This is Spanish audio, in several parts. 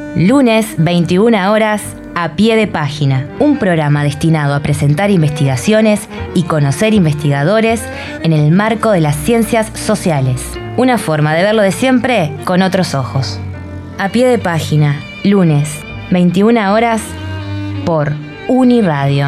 Lunes, 21 horas, A Pie de Página, un programa destinado a presentar investigaciones y conocer investigadores en el marco de las ciencias sociales. Una forma de verlo de siempre con otros ojos. A Pie de Página, lunes, 21 horas, por Uniradio.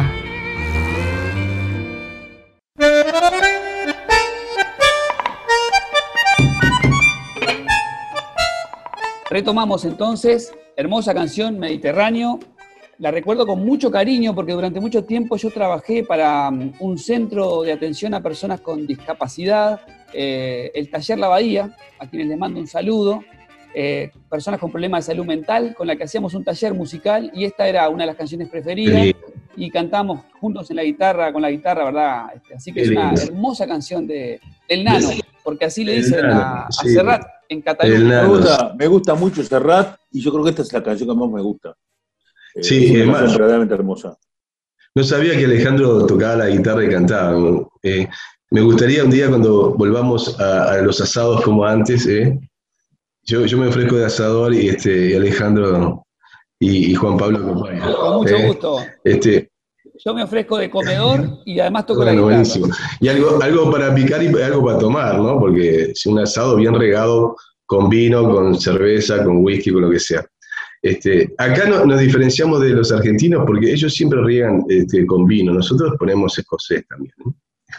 Retomamos entonces, hermosa canción, Mediterráneo. La recuerdo con mucho cariño porque durante mucho tiempo yo trabajé para un centro de atención a personas con discapacidad, el Taller La Bahía, a quienes les mando un saludo, personas con problemas de salud mental, con la que hacíamos un taller musical y esta era una de las canciones preferidas y cantamos juntos en la guitarra, con la guitarra, ¿verdad? Así que es una hermosa canción del Nano, porque así le dicen a Serrat en Cataluña. Me gusta mucho Serrat y yo creo que esta es la canción que más me gusta. Sí, es una además, canción realmente hermosa. No sabía que Alejandro tocaba la guitarra y cantaba. Me gustaría un día cuando volvamos a los asados como antes, yo me ofrezco de asador y Alejandro y Juan Pablo acompañan. Con mucho gusto. Yo me ofrezco de comedor y además toco la guitarra. Buenísimo. Y algo para picar y algo para tomar, ¿no? Porque es un asado bien regado con vino, con cerveza, con whisky, con lo que sea. Acá nos diferenciamos de los argentinos porque ellos siempre riegan con vino. Nosotros ponemos escocés también, ¿no?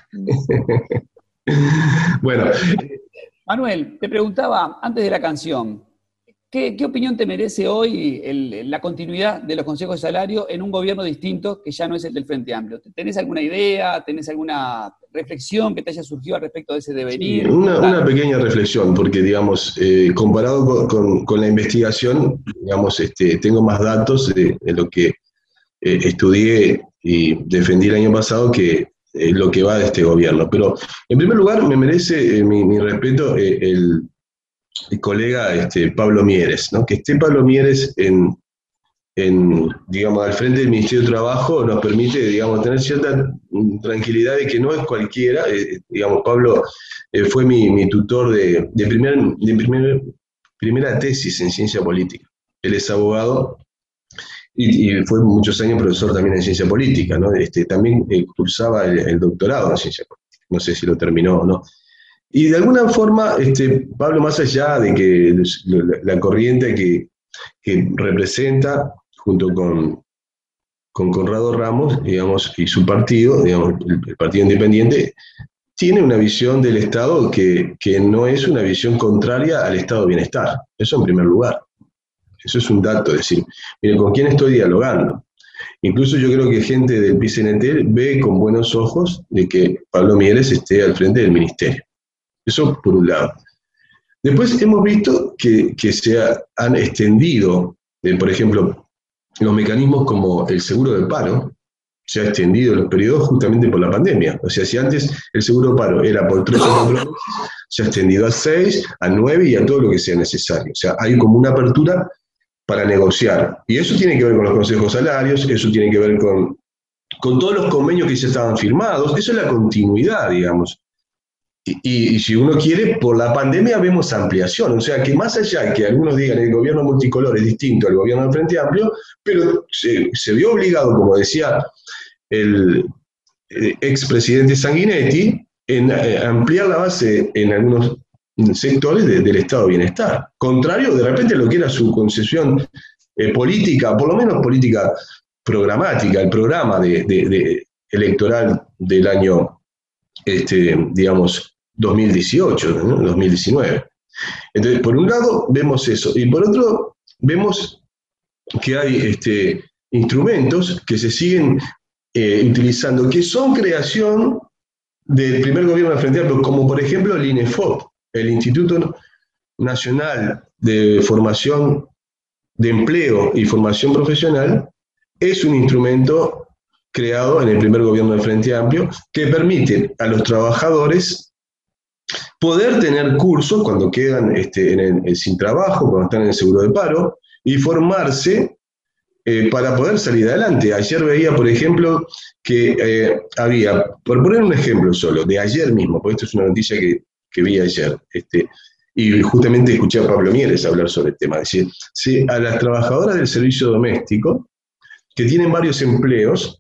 Bueno. Manuel, te preguntaba antes de la canción, ¿qué opinión te merece hoy la continuidad de los consejos de salario en un gobierno distinto que ya no es el del Frente Amplio? ¿Tenés alguna idea, tenés alguna reflexión que te haya surgido al respecto de ese devenir? Sí, una pequeña reflexión, porque digamos, comparado con la investigación, digamos, tengo más datos de lo que estudié y defendí el año pasado que lo que va de este gobierno. Pero en primer lugar me merece mi respeto el colega Pablo Mieres, ¿no? Que esté Pablo Mieres digamos, al frente del Ministerio de Trabajo nos permite, digamos, tener cierta tranquilidad de que no es cualquiera. Digamos, Pablo fue mi tutor de primera tesis en ciencia política. Él es abogado y fue muchos años profesor también en ciencia política, ¿no? También cursaba el doctorado en ciencia política. No sé si lo terminó o no. Y de alguna forma, Pablo, más allá de que la corriente que representa, junto con Conrado Ramos, digamos, y su partido, digamos, el Partido Independiente, tiene una visión del Estado que no es una visión contraria al estado de bienestar. Eso en primer lugar. Eso es un dato, es decir, miren, ¿con quién estoy dialogando? Incluso yo creo que gente del PCNT ve con buenos ojos de que Pablo Mieres esté al frente del ministerio. Eso por un lado. Después hemos visto que se han extendido, por ejemplo, los mecanismos como el seguro del paro, se ha extendido los periodos justamente por la pandemia. O sea, si antes el seguro de paro era por 3 o 4 meses, se ha extendido a 6, a 9 y a todo lo que sea necesario. O sea, hay como una apertura para negociar. Y eso tiene que ver con los consejos salarios, eso tiene que ver con todos los convenios que ya estaban firmados. Eso es la continuidad, digamos. Y si uno quiere, por la pandemia vemos ampliación, o sea que más allá de que algunos digan el gobierno multicolor es distinto al gobierno del Frente Amplio, pero se vio obligado, como decía el expresidente Sanguinetti, en ampliar la base en algunos sectores del estado de bienestar, contrario de repente a lo que era su concepción política, por lo menos política programática, el programa electoral del año, digamos, 2018, ¿no? 2019. Entonces, por un lado, vemos eso, y por otro, vemos que hay instrumentos que se siguen utilizando, que son creación del primer gobierno del Frente Amplio, como por ejemplo el INEFOP, el Instituto Nacional de Formación de Empleo y Formación Profesional, es un instrumento creado en el primer gobierno del Frente Amplio que permite a los trabajadores poder tener cursos cuando quedan sin trabajo, cuando están en el seguro de paro, y formarse para poder salir adelante. Ayer veía, por ejemplo, que había, por poner un ejemplo solo, de ayer mismo, porque esto es una noticia que vi ayer, Y justamente escuché a Pablo Mieres hablar sobre el tema. Decir, si a las trabajadoras del servicio doméstico, que tienen varios empleos,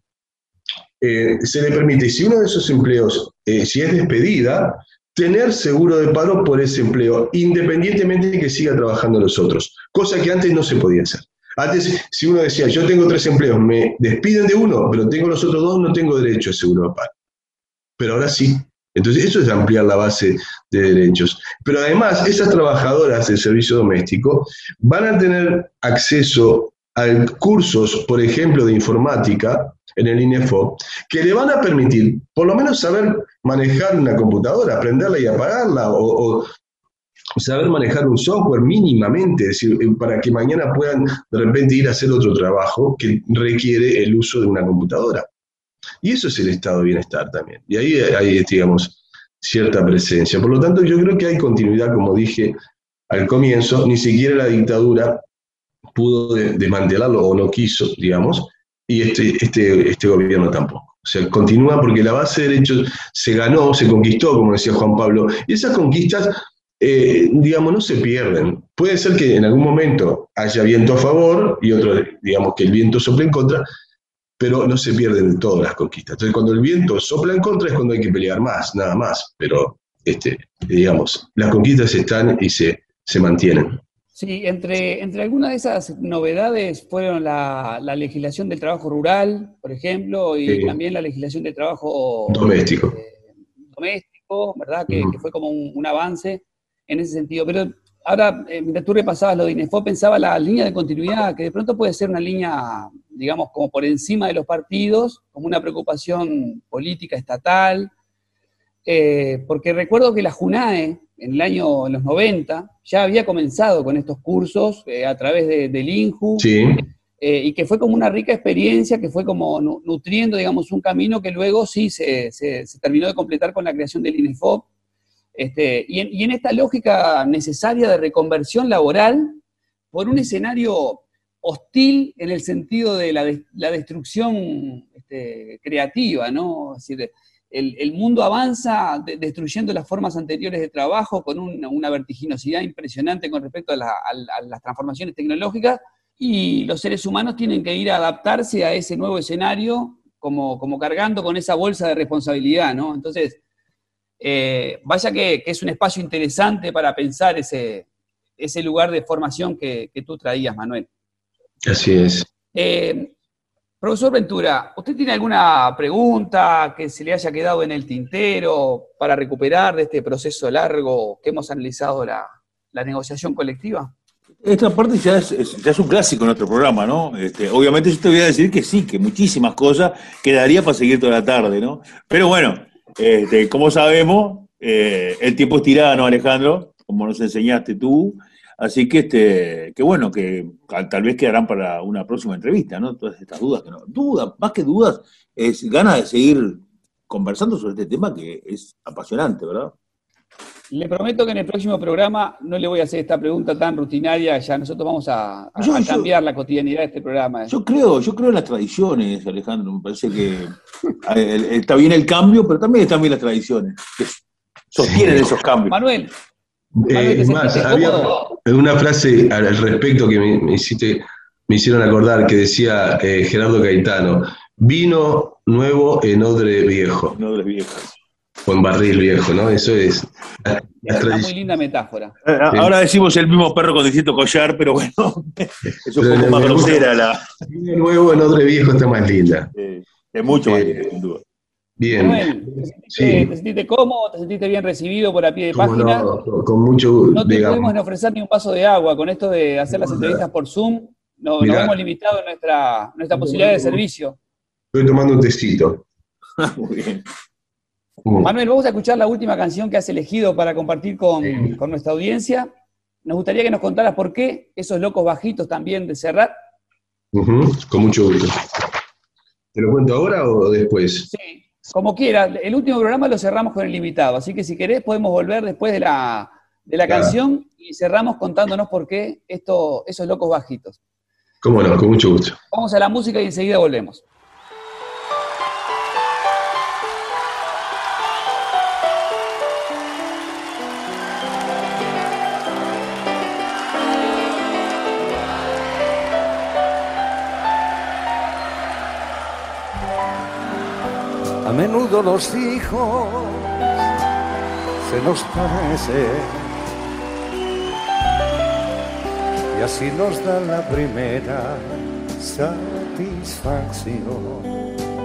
se le permite, si uno de esos empleos, si es despedida, tener seguro de paro por ese empleo, independientemente de que siga trabajando los otros, cosa que antes no se podía hacer. Antes, si uno decía, yo tengo 3 empleos, me despiden de uno, pero tengo los otros 2, no tengo derecho a seguro de paro. Pero ahora sí. Entonces, eso es ampliar la base de derechos. Pero además, esas trabajadoras del servicio doméstico van a tener acceso a cursos, por ejemplo, de informática en el INEFOP, que le van a permitir, por lo menos, saber manejar una computadora, aprenderla y apagarla, o saber manejar un software mínimamente, es decir, para que mañana puedan de repente ir a hacer otro trabajo que requiere el uso de una computadora. Y eso es el estado de bienestar también. Y ahí hay, digamos, cierta presencia. Por lo tanto, yo creo que hay continuidad, como dije al comienzo, ni siquiera la dictadura pudo desmantelarlo o no quiso, digamos, y este gobierno tampoco. O sea, continúa porque la base de derechos se ganó, se conquistó, como decía Juan Pablo, y esas conquistas, digamos, no se pierden. Puede ser que en algún momento haya viento a favor y otro, digamos, que el viento sople en contra, pero no se pierden de todas las conquistas. Entonces, cuando el viento sopla en contra es cuando hay que pelear más, nada más, pero, digamos, las conquistas están y se mantienen. Sí, entre algunas de esas novedades fueron la legislación del trabajo rural, por ejemplo, y también la legislación del trabajo doméstico, ¿verdad? Que fue como un avance en ese sentido. Pero ahora, mientras tú repasabas lo de INEFOP, pensaba la línea de continuidad, que de pronto puede ser una línea, digamos, como por encima de los partidos, como una preocupación política estatal, porque recuerdo que la JUNAE, en los 90, ya había comenzado con estos cursos a través del INJU, sí. Y que fue como una rica experiencia, que fue como nutriendo, digamos, un camino que luego sí se terminó de completar con la creación del INEFOP. Y en esta lógica necesaria de reconversión laboral por un escenario hostil en el sentido de la destrucción creativa, ¿no? Es decir, el mundo avanza destruyendo las formas anteriores de trabajo con una vertiginosidad impresionante con respecto a las transformaciones tecnológicas, y los seres humanos tienen que ir a adaptarse a ese nuevo escenario como cargando con esa bolsa de responsabilidad, ¿no? Entonces, vaya que es un espacio interesante para pensar ese lugar de formación que tú traías, Manuel. Así es. Profesor Ventura, ¿usted tiene alguna pregunta que se le haya quedado en el tintero para recuperar de este proceso largo que hemos analizado la negociación colectiva? Esta parte ya es un clásico en nuestro programa, ¿no? Obviamente yo te voy a decir que sí, que muchísimas cosas quedaría para seguir toda la tarde, ¿no? Pero bueno, como sabemos, el tiempo es tirano, Alejandro, como nos enseñaste tú, así que bueno, que tal vez quedarán para una próxima entrevista, ¿no? Todas estas dudas, más que dudas, es ganas de seguir conversando sobre este tema que es apasionante, ¿verdad? Le prometo que en el próximo programa no le voy a hacer esta pregunta tan rutinaria, ya nosotros vamos a cambiar la cotidianidad de este programa. Yo creo en las tradiciones, Alejandro, me parece que está bien el cambio, pero también están bien las tradiciones, que sostienen esos cambios. Manuel, Es más, había una frase al respecto que me hicieron acordar, que decía Gerardo Caetano: vino nuevo en odre viejo. En odres viejos. O en barril viejo, ¿no? Eso es. Una muy linda metáfora. Ahora decimos el mismo perro con distinto collar, pero bueno, es un poco más grosera Vino nuevo en odre viejo está más linda. Es mucho más linda, sin duda. Bien. Manuel, ¿te sentiste cómodo? ¿Te sentiste bien recibido por a pie de página? No, con mucho, no te digamos. pudimos ofrecer ni un vaso de agua. Con esto de hacer las entrevistas por Zoom, nos hemos limitado en nuestra posibilidad de servicio. Estoy tomando un tecito. Muy bien. Manuel, vamos a escuchar la última canción que has elegido para compartir con nuestra audiencia. Nos gustaría que nos contaras por qué esos locos bajitos también de Serrat. Con mucho gusto. ¿Te lo cuento ahora o después? Sí, como quieras. El último programa lo cerramos con el invitado, así que si querés podemos volver después de la canción y cerramos contándonos por qué esos locos bajitos. Cómo no, con mucho gusto. Vamos a la música y enseguida volvemos. menudo los hijos se nos parecen y así nos da la primera satisfacción.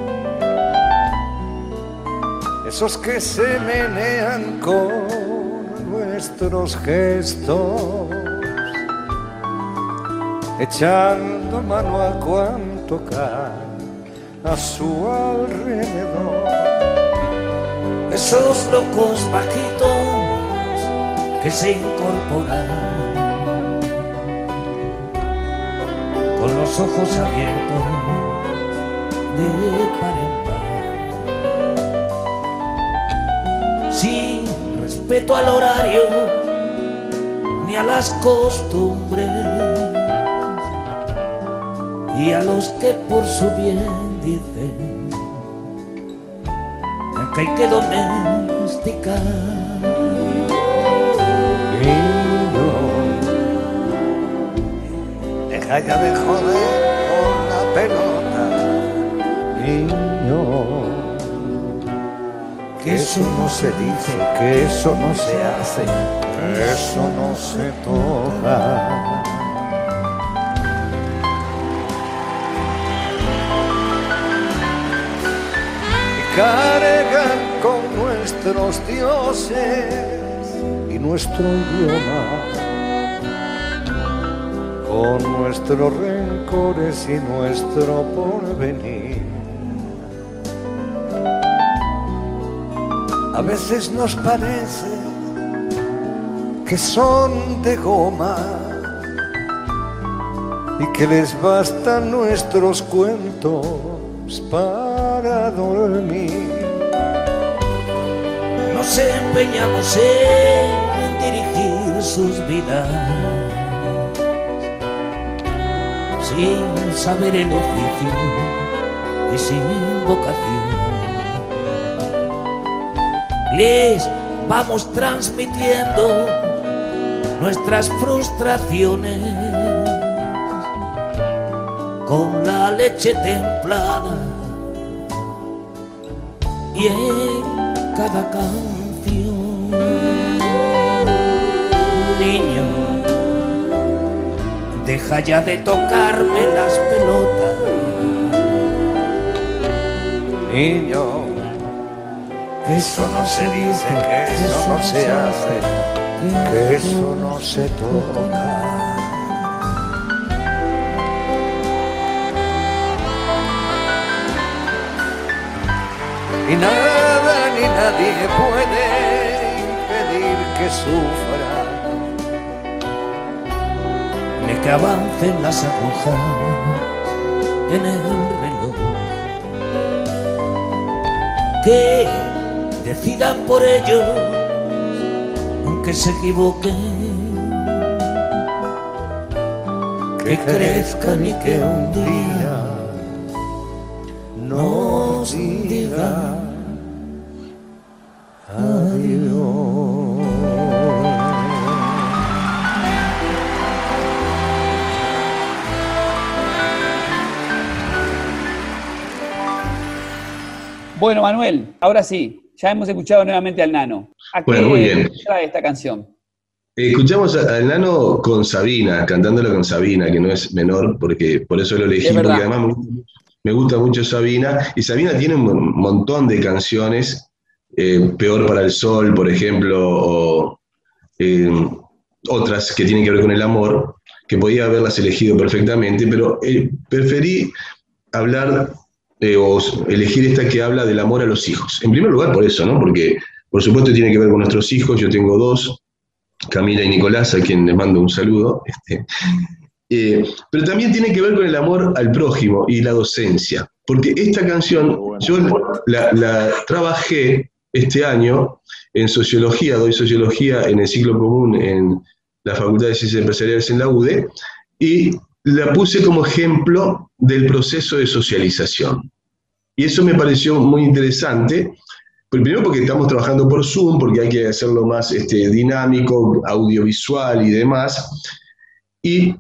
Esos que se menean con nuestros gestos, echando mano a cuanto cae a su alrededor. Esos locos bajitos que se incorporan con los ojos abiertos de par en par, sin respeto al horario ni a las costumbres, y a los que por su bien dicen que hay que domesticar. Niño, deja ya de joder con la pelota. Niño, que eso no se dice, que eso no se hace, que eso no se toca. Cargan con nuestros dioses y nuestro idioma, con nuestros rencores y nuestro porvenir. A veces nos parece que son de goma y que les bastan nuestros cuentos para dormir. Nos empeñamos en dirigir sus vidas sin saber el oficio y sin vocación. Les vamos transmitiendo nuestras frustraciones con la leche templada y en cada canción. Niño, deja ya de tocarme las pelotas. Niño, que eso no se dice, que eso no se hace, que eso no se toca. Y nada ni nadie puede impedir que sufra, ni que avancen las agujas en el reloj, que decidan por ellos aunque se equivoquen, que crezcan y que un día nos digan adiós. Bueno, Manuel, ahora sí, ya hemos escuchado nuevamente al Nano. ¿A qué Bueno, muy bien. trae esta canción? Escuchamos al Nano con Sabina, cantándolo con Sabina, que no es menor, porque por eso lo elegí, Es verdad. porque además me gusta mucho Sabina, y Sabina tiene un montón de canciones, Peor para el Sol, por ejemplo, o otras que tienen que ver con el amor, que podía haberlas elegido perfectamente, pero preferí hablar o elegir esta que habla del amor a los hijos. En primer lugar por eso, ¿no? Porque por supuesto tiene que ver con nuestros hijos, yo tengo dos, Camila y Nicolás, a quien les mando un saludo, pero también tiene que ver con el amor al prójimo y la docencia, porque esta canción yo la trabajé este año en sociología, doy sociología en el ciclo común en la Facultad de Ciencias Empresariales en la UDE, y la puse como ejemplo del proceso de socialización. Y eso me pareció muy interesante, primero porque estamos trabajando por Zoom, porque hay que hacerlo más dinámico, audiovisual y demás. Y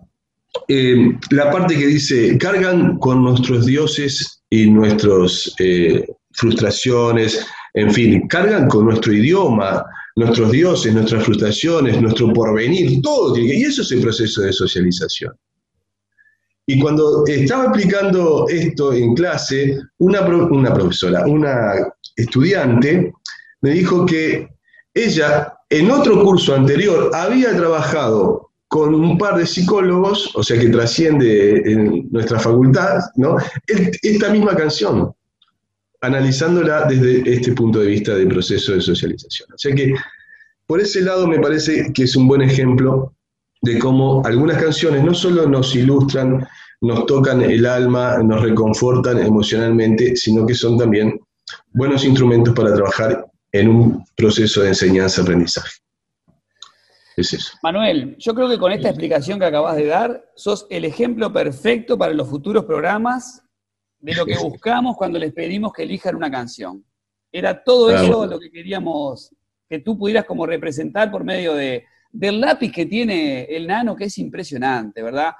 la parte que dice, cargan con nuestros dioses y nuestros frustraciones, en fin, cargan con nuestro idioma, nuestros dioses, nuestras frustraciones, nuestro porvenir, todo tiene que, y eso es el proceso de socialización. Y cuando estaba explicando esto en clase, una profesora, una estudiante, me dijo que ella, en otro curso anterior, había trabajado con un par de psicólogos, o sea que trasciende en nuestra facultad, ¿no? Esta misma canción, analizándola desde este punto de vista del proceso de socialización. O sea que, por ese lado, me parece que es un buen ejemplo de cómo algunas canciones no solo nos ilustran, nos tocan el alma, nos reconfortan emocionalmente, sino que son también buenos instrumentos para trabajar en un proceso de enseñanza-aprendizaje. Es eso. Manuel, yo creo que con esta explicación que acabas de dar, sos el ejemplo perfecto para los futuros programas de lo que buscamos cuando les pedimos que elijan una canción. Era todo eso lo que queríamos que tú pudieras como representar por medio del lápiz que tiene el Nano, que es impresionante, ¿verdad?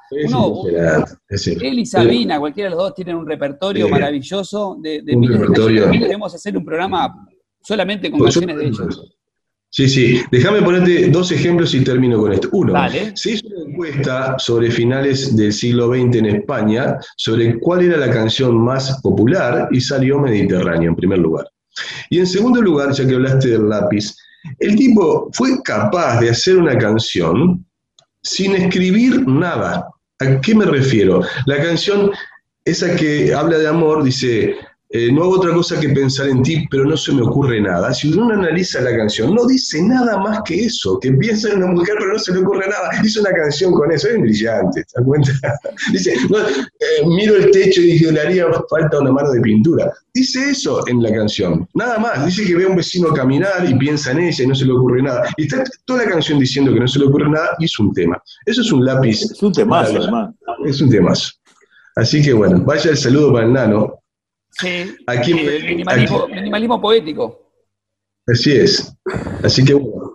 Él y Sabina, cualquiera de los dos, tienen un repertorio maravilloso de miles de canciones. Debemos hacer un programa solamente con canciones de ellos. Sí. Déjame ponerte 2 ejemplos y termino con esto. Uno, Dale. se hizo una encuesta sobre finales del siglo XX en España sobre cuál era la canción más popular y salió Mediterráneo en primer lugar. Y en segundo lugar, ya que hablaste del lápiz, el tipo fue capaz de hacer una canción sin escribir nada. ¿A qué me refiero? La canción, esa que habla de amor, dice... no hago otra cosa que pensar en ti, pero no se me ocurre nada. Si uno analiza la canción, no dice nada más que eso, que piensa en una mujer, pero no se le ocurre nada. Hizo una canción con eso, es brillante, ¿te das cuenta? Dice, miro el techo y dije, le haría falta una mano de pintura. Dice eso en la canción, nada más. Dice que ve a un vecino caminar y piensa en ella y no se le ocurre nada. Y está toda la canción diciendo que no se le ocurre nada y es un tema. Eso es un lápiz. Es un temazo, además. Es un temazo. Así que bueno, vaya el saludo para el Nano. Sí, el minimalismo poético. Así es. Así que bueno.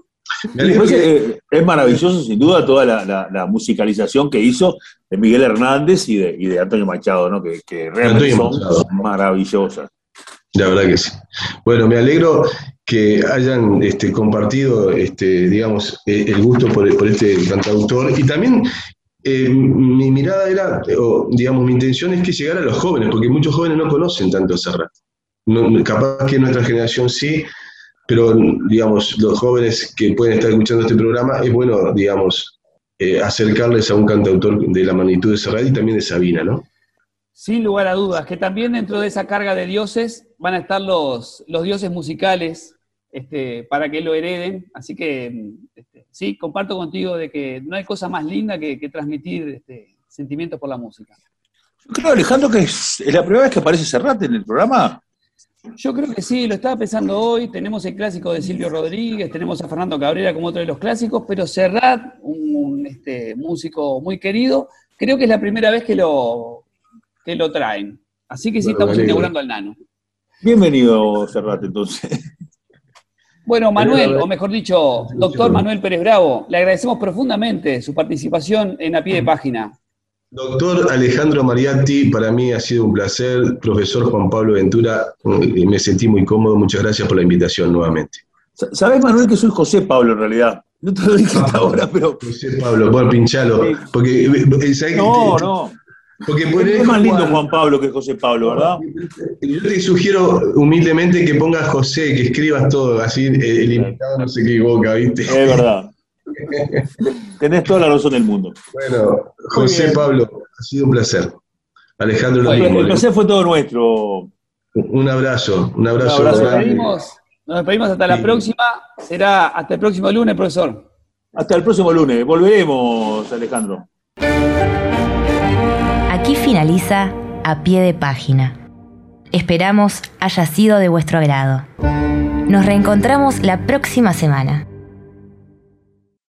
Es maravilloso, sin duda, toda la musicalización que hizo de Miguel Hernández y de Antonio Machado, ¿no? Que realmente son maravillosas. La verdad que sí. Bueno, me alegro que hayan compartido digamos, el gusto por este cantautor. Y también mi mirada era, digamos, mi intención es que llegara a los jóvenes, porque muchos jóvenes no conocen tanto a Serrat. Capaz que nuestra generación sí, pero, digamos, los jóvenes que pueden estar escuchando este programa, es bueno, digamos, acercarles a un cantautor de la magnitud de Serrat y también de Sabina, ¿no? Sin lugar a dudas, que también dentro de esa carga de dioses van a estar los dioses musicales para que lo hereden, así que sí, comparto contigo de que no hay cosa más linda que transmitir sentimientos por la música. Yo creo, Alejandro, que es la primera vez que aparece Serrat en el programa. Yo creo que sí, lo estaba pensando hoy, tenemos el clásico de Silvio Rodríguez, tenemos a Fernando Cabrera como otro de los clásicos, pero Serrat, un músico muy querido, creo que es la primera vez que lo traen. Así que sí, estamos inaugurando al Nano. Bienvenido, Serrat, entonces. Bueno, Manuel, o mejor dicho, doctor Manuel Pérez Bravo, le agradecemos profundamente su participación en A Pie de Página. Doctor Alejandro Mariatti, para mí ha sido un placer. Profesor Juan Pablo Ventura, me sentí muy cómodo. Muchas gracias por la invitación nuevamente. ¿Sabés, Manuel, que soy José Pablo en realidad? No te lo dije hasta ahora, pero... José Pablo, por pinchalo. Porque, no. Porque es más lindo Juan Pablo que José Pablo, ¿verdad? Yo te sugiero humildemente que pongas José, que escribas todo, así el invitado no se equivoca, ¿viste? Es verdad. Tenés toda la razón del mundo. Bueno, José Pablo, ha sido un placer. Alejandro, lo mismo. El placer fue todo nuestro. Un abrazo. Nos despedimos hasta la próxima. Será hasta el próximo lunes, profesor. Hasta el próximo lunes. Volveremos, Alejandro. Aquí finaliza A Pie de Página. Esperamos haya sido de vuestro agrado. Nos reencontramos la próxima semana.